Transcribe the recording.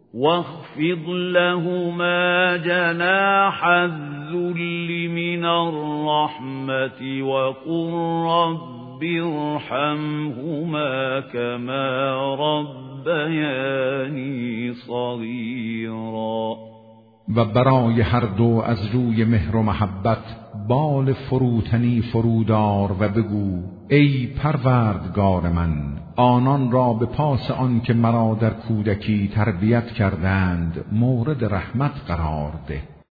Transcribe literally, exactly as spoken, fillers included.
واخفض لهما جناح الذل من الرحمة وقل رب ارحمهما كما ربياني صغيرا. و برای هر دو از روی مهر و محبت بال فروتنی فرودار و بگو ای پروردگار من، آنان را به پاس آن که مرا در کودکی تربیت کردند مورد رحمت قرار ده